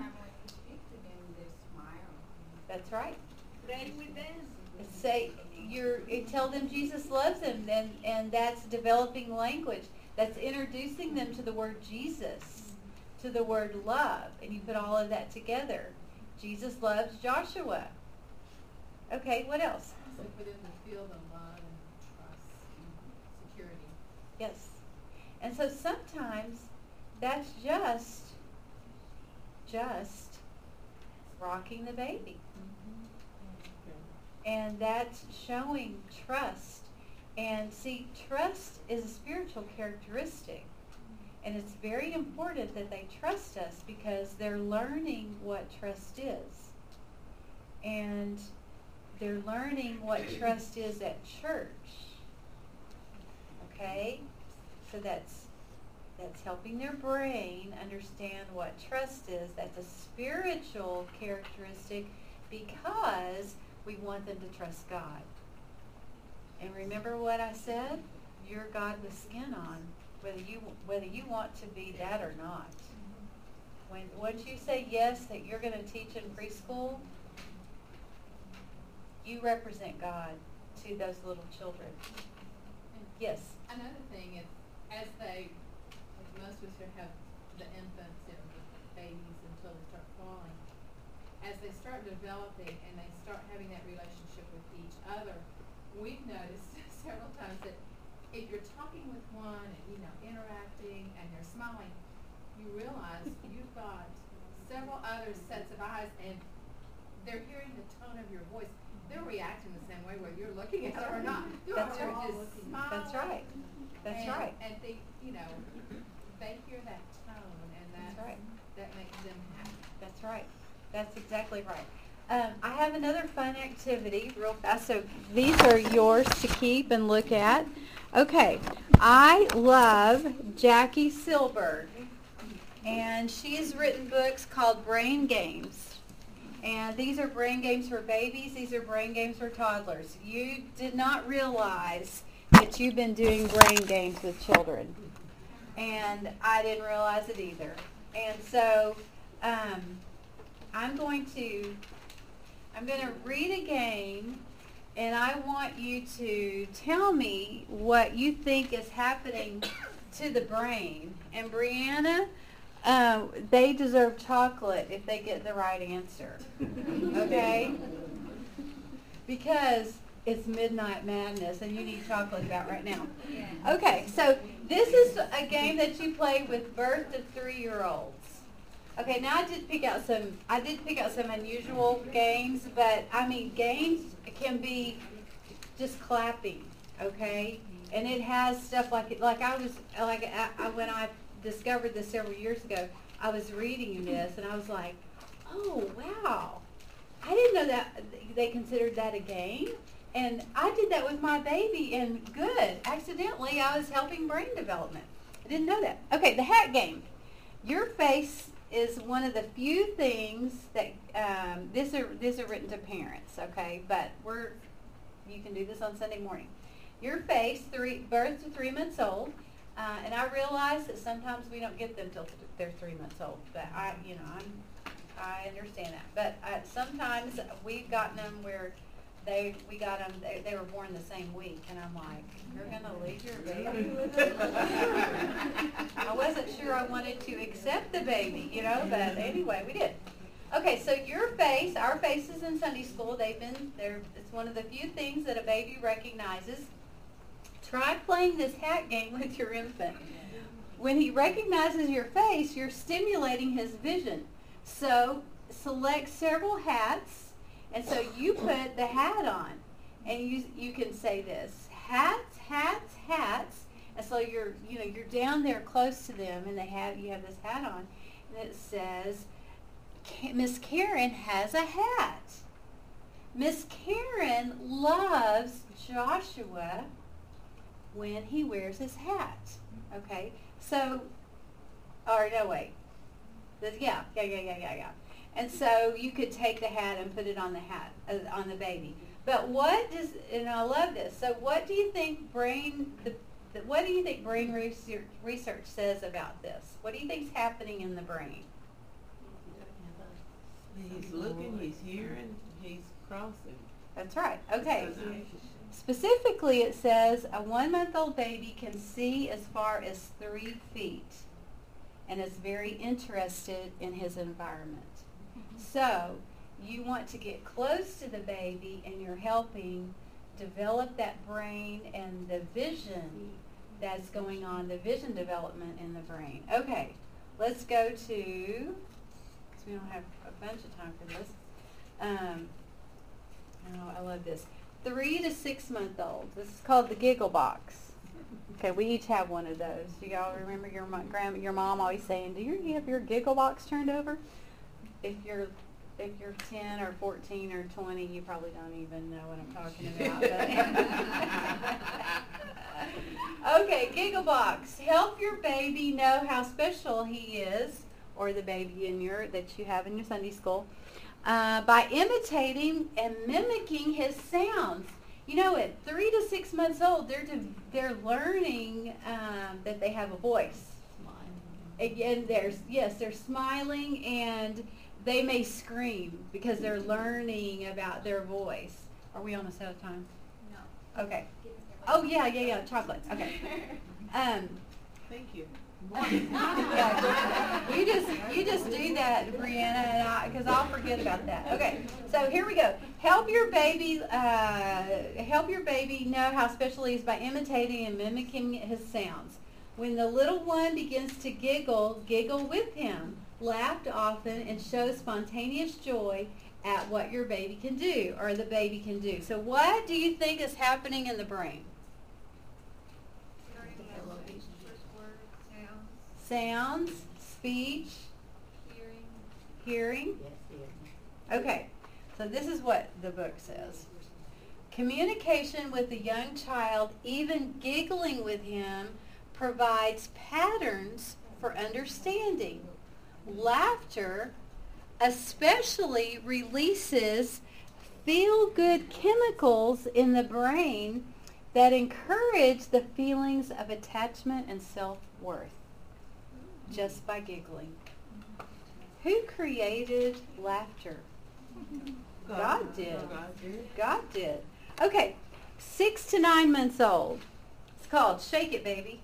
that's right. pray with them. Say you're tell them Jesus loves them, and and that's developing language. That's introducing them to the word Jesus, to the word love, and you put all of that together. Jesus loves Joshua. Okay, what else? So for them to feel the love and trust and security. Yes. And so sometimes that's just just rocking the baby. And that's showing trust. And see, trust is a spiritual characteristic. And it's very important that they trust us because they're learning what trust is. And they're learning what trust is at church. Okay? So that's that's helping their brain understand what trust is. That's a spiritual characteristic because we want them to trust God. And remember what I said? You're God with skin on, whether you whether you want to be that or not. When once you say yes that you're going to teach in preschool, you represent God to those little children. Yes. Another thing is, as they, as most of us have the infants and the babies until start developing and they start having that relationship with each other, we've noticed several times that if you're talking with one and, you know, interacting and they're smiling, you realize you've got several other sets of eyes and they're hearing the tone of your voice. They're reacting the same way whether you're looking at them or not. They're, That's they're right. just smiling. That's right. That's and, right. And they, you know, they hear that tone and that's, That's right. that makes them happy. That's right. That's exactly right. Um, I have another fun activity real fast. So these are yours to keep and look at. Okay. I love Jackie Silberg. And she has written books called Brain Games. And these are brain games for babies. These are brain games for toddlers. You did not realize that you've been doing brain games with children. And I didn't realize it either. And so um, I'm going to I'm going to read a game, and I want you to tell me what you think is happening to the brain. And Brianna, Uh, they deserve chocolate if they get the right answer. Okay? Because it's midnight madness and you need chocolate about right now. Okay, so this is a game that you play with birth to three-year-olds. Okay, now I did pick out some I did pick out some unusual games, but I mean games can be just clapping, okay? And it has stuff like like I was like I, I, when I discovered this several years ago, I was reading this and I was like, oh wow, I didn't know that they considered that a game. And I did that with my baby and good, accidentally I was helping brain development. I didn't know that. Okay, the hat game. Your face is one of the few things that um, this are these are written to parents, okay, but we're you can do this on Sunday morning. Your face, three birth to three months old. Uh, and I realize that sometimes we don't get them till th- they're three months old. But I, you know, I'm, I understand that. But uh, sometimes we've gotten them where they, we got them, they, they were born the same week, and I'm like, you're gonna leave your baby with us? I wasn't sure I wanted to accept the baby, you know. But anyway, we did. Okay, so your face, our faces in Sunday school, they've been there. It's one of the few things that a baby recognizes. Try playing this hat game with your infant. When he recognizes your face, you're stimulating his vision. So select several hats, and so you put the hat on, and you you can say this: hats, hats, hats. And so you're you know you're down there close to them, and they have you have this hat on, and it says, Miss Karen has a hat. Miss Karen loves Joshua when he wears his hat. Okay, so, or no, wait. This, yeah, yeah, yeah, yeah, yeah, yeah. And so you could take the hat and put it on the hat, uh, on the baby. But what does, and I love this, so what do you think brain, the, the, what do you think brain research, research says about this? What do you think is happening in the brain? He's looking, he's hearing, he's crossing. That's right. Okay. Specifically, it says a one-month-old baby can see as far as three feet and is very interested in his environment. So you want to get close to the baby, and you're helping develop that brain and the vision that's going on, the vision development in the brain. Okay, let's go to, because we don't have a bunch of time for this. Um, oh, I love this. Three to six month olds. This is called the Giggle Box. Okay, we each have one of those. Do y'all remember your mom, grandma, your mom always saying, "Do you have your Giggle Box turned over?" If you're if you're ten or fourteen or twenty, you probably don't even know what I'm talking about. Okay, Giggle Box. Help your baby know how special he is, or the baby in your that you have in your Sunday school. Uh, by imitating and mimicking his sounds. You know, at three to six months old, they're to, they're learning um, that they have a voice. And, and there's yes, they're smiling, and they may scream because they're learning about their voice. Are we almost out of time? No. Okay. Oh yeah, yeah, yeah. Chocolate. Okay. Um, Thank you. yeah, you just you just do that. that, Brianna, because I'll forget about that. Okay, so here we go. Help your baby. Uh, help your baby know how special he is by imitating and mimicking his sounds. When the little one begins to giggle, giggle with him. Laugh often and show spontaneous joy at what your baby can do or the baby can do. So what do you think is happening in the brain? Sounds, speech, Hearing. hearing. Okay, so this is what the book says. Communication with a young child, even giggling with him, provides patterns for understanding. Laughter especially releases feel-good chemicals in the brain that encourage the feelings of attachment and self-worth just by giggling. Who created laughter? God did. God did. Okay, six to nine months old. It's called Shake It, Baby.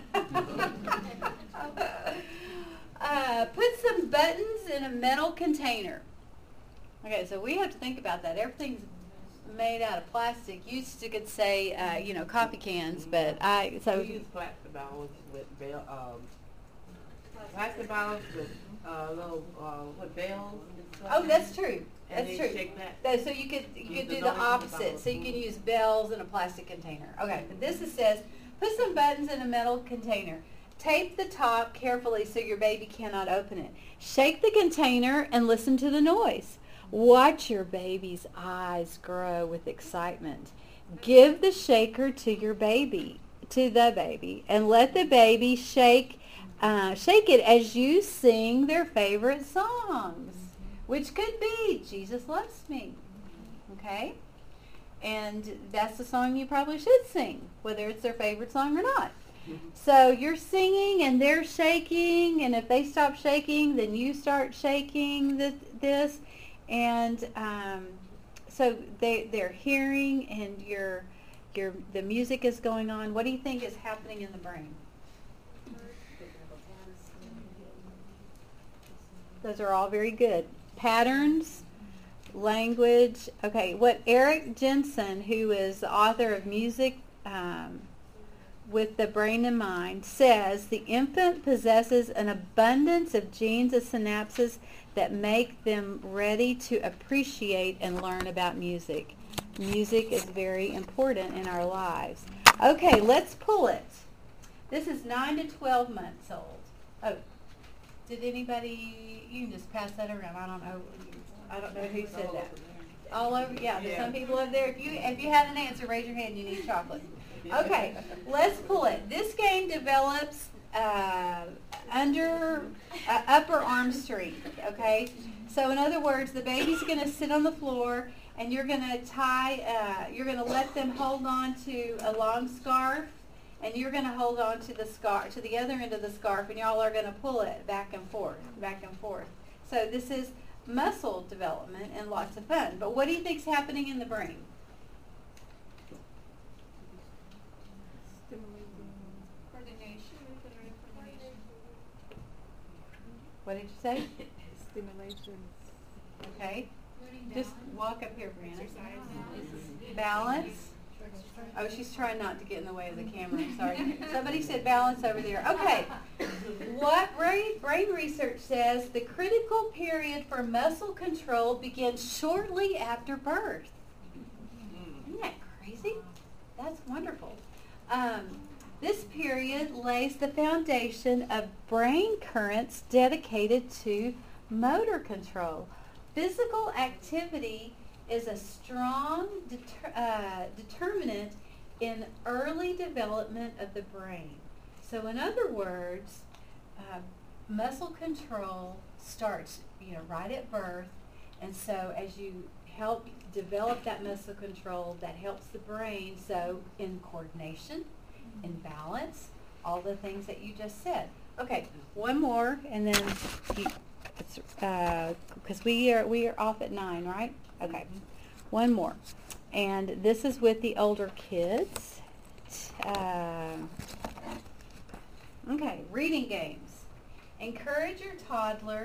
Uh, put some buttons in a metal container. Okay, so we have to think about that. Everything's made out of plastic. Used to could say, uh, you know, coffee cans, but I so We use plastic bottles with bell, um, plastic bottles with uh, little uh, with bells. And stuff. oh, that's true. And That's they true. shake that. That- So you could you Use could the do the donation opposite. bottle. So you can use bells in a plastic container. Okay, but this is, says put some buttons in a metal container. Tape the top carefully so your baby cannot open it. Shake the container and listen to the noise. Watch your baby's eyes grow with excitement. Give the shaker to your baby, to the baby, and let the baby shake, uh, shake it as you sing their favorite songs, which could be Jesus Loves Me. Okay? And that's the song you probably should sing, whether it's their favorite song or not. So you're singing and they're shaking, and if they stop shaking, then you start shaking this, this and um, so they they're hearing, and your your the music is going on. What do you think is happening in the brain? Those are all very good. Patterns, language. Okay, what Eric Jensen, who is the author of Music um, with the Brain in Mind, says the infant possesses an abundance of genes and synapses that make them ready to appreciate and learn about music. Music is very important in our lives. Okay, let's pull it. This is nine to twelve months old. Oh, did anybody, you can just pass that around. I don't know. I don't know who said that. All over, yeah, there's some people over there. If you if you had an answer, raise your hand. You need chocolate. Okay, let's pull it. This game develops uh, under uh, upper arm strength. Okay, so in other words, the baby's going to sit on the floor, and you're going to tie. Uh, you're going to let them hold on to a long scarf, and you're going to hold on to the scarf to the other end of the scarf, and y'all are going to pull it back and forth, back and forth. So this is muscle development and lots of fun. But what do you think's happening in the brain? Coordination. Coordination. What did you say? Stimulation. Okay. Just walk up here, Brianna. Balance. Oh, she's trying not to get in the way of the camera. I'm sorry. Somebody said balance over there. Okay. What brain, brain research says the critical period for muscle control begins shortly after birth. Isn't that crazy? That's wonderful. Um, this period lays the foundation of brain currents dedicated to motor control. Physical activity is a strong deter, uh, determinant in early development of the brain. So in other words, uh, muscle control starts, you know, right at birth, and so as you help develop that muscle control, that helps the brain, so in coordination, in balance, all the things that you just said. Okay, one more, and then you, it's because uh, we are we are off at nine, right? Okay, one more, and this is with the older kids. Uh, okay, reading games. Encourage your toddler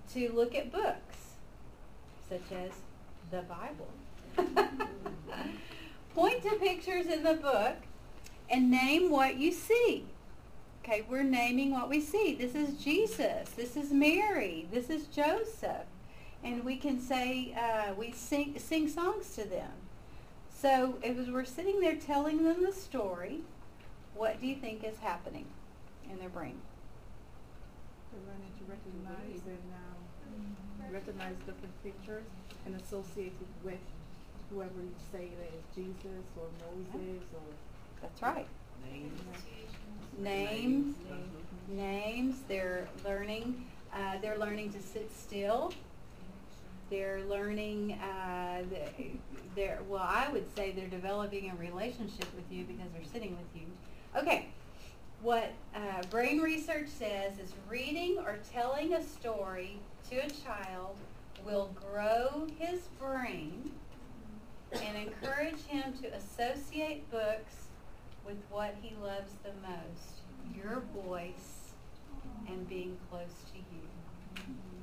to look at books, such as the Bible. Point to pictures in the book and name what you see. Okay, we're naming what we see. This is Jesus. This is Mary. This is Joseph. And we can say, uh, we sing, sing songs to them. So as we're sitting there telling them the story, what do you think is happening in their brain? They're learning to recognize and um, recognize different pictures and associate it with whoever you say that is Jesus or Moses or. That's right. Names. Names. Names. They're learning. Uh, they're learning to sit still. They're learning. Uh, they're well. I would say they're developing a relationship with you because they're sitting with you. Okay. What uh, brain research says is reading or telling a story to a child will grow his brain and encourage him to associate books with what he loves the most, your voice and being close to you.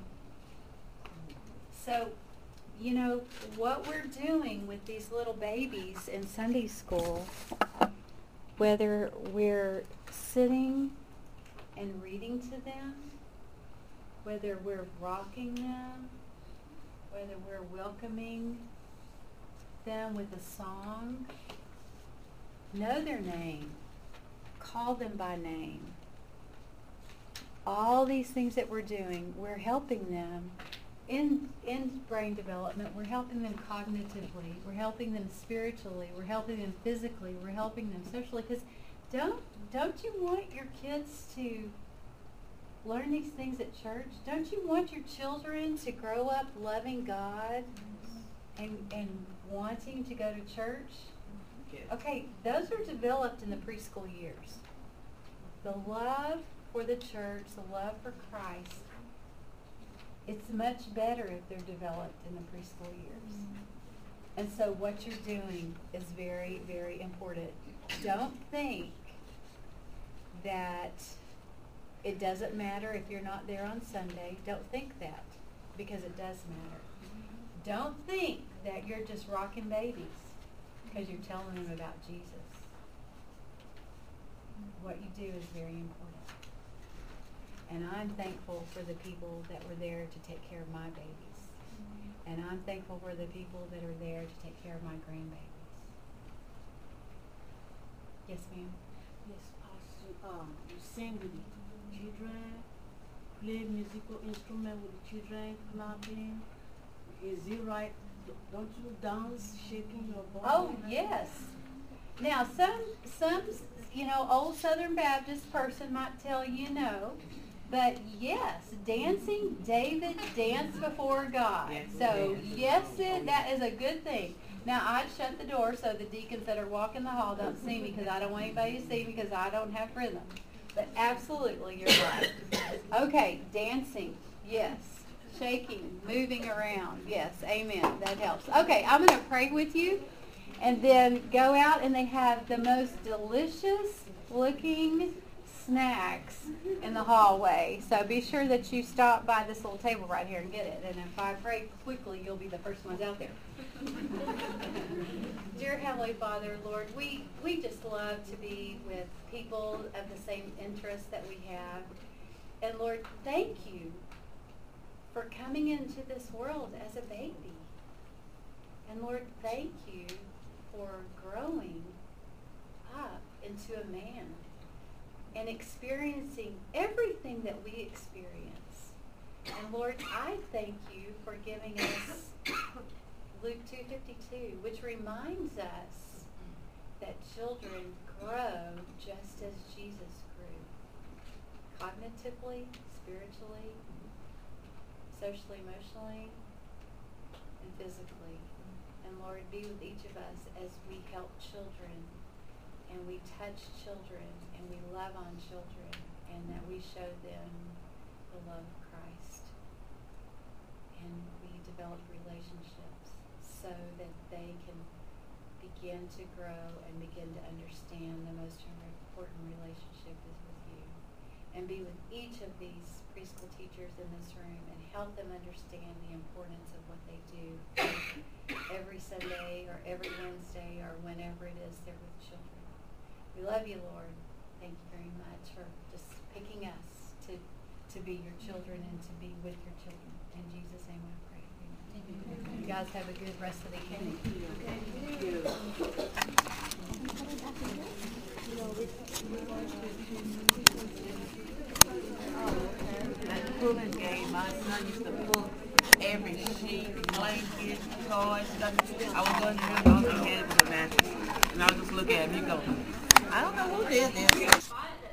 So, you know, what we're doing with these little babies in Sunday school, whether we're sitting and reading to them, whether we're rocking them, whether we're welcoming them with a song, know their name, call them by name. All these things that we're doing, we're helping them in in brain development. We're helping them cognitively. We're helping them spiritually. We're helping them physically. We're helping them socially. Because don't don't you want your kids to learn these things at church? Don't you want your children to grow up loving God and and wanting to go to church? Okay, those are developed in the preschool years. The love for the church, the love for Christ, it's much better if they're developed in the preschool years. And so what you're doing is very, very important. Don't think that it doesn't matter if you're not there on Sunday. Don't think that, because it does matter. Don't think that you're just rocking babies because you're telling them about Jesus. What you do is very important. And I'm thankful for the people that were there to take care of my babies. And I'm thankful for the people that are there to take care of my grandbabies. Yes, ma'am? Yes, Pastor. Um, you sing with the children, play musical instrument with the children, clapping. Is it right? Don't you dance, shaking your body? Oh, yes. Now, some, some, you know, old Southern Baptist person might tell you no. But yes, dancing, David danced before God. Yes, So yes. yes, it, that is a good thing. Now, I'd shut the door so the deacons that are walking the hall don't see me, because I don't want anybody to see me because I don't have rhythm. But absolutely, you're right. Okay, dancing, yes. Shaking, moving around, yes, amen. That helps. Okay, I'm going to pray with you, and then go out, and they have the most delicious looking snacks in the hallway. So be sure that you stop by this little table right here and get it. And if I pray quickly, you'll be the first ones out there. Dear Heavenly Father, Lord, we, we just love to be with people of the same interests that we have. And Lord, thank you for coming into this world as a baby. And Lord, thank you for growing up into a man and experiencing everything that we experience. And Lord, I thank you for giving us Luke two fifty-two, which reminds us that children grow just as Jesus grew, cognitively, spiritually, socially, emotionally, and physically. And Lord, be with each of us as we help children, and we touch children, and we love on children, and that we show them the love of Christ. And we develop relationships so that they can begin to grow and begin to understand the most important relationship is with you. and be with each of these preschool teachers in this room and help them understand the importance of what they do every Sunday or every Wednesday or whenever it is they're with children. We love you, Lord. Thank you very much for just picking us to, to be your children and to be with your children. In Jesus' name I pray. Amen. You guys have a good rest of the evening. Thank you. That pulling game, my son used to pull every sheet, blanket, toys. I was going to do all he had was a mattress. And I would just look at him, he go, I don't know who did this.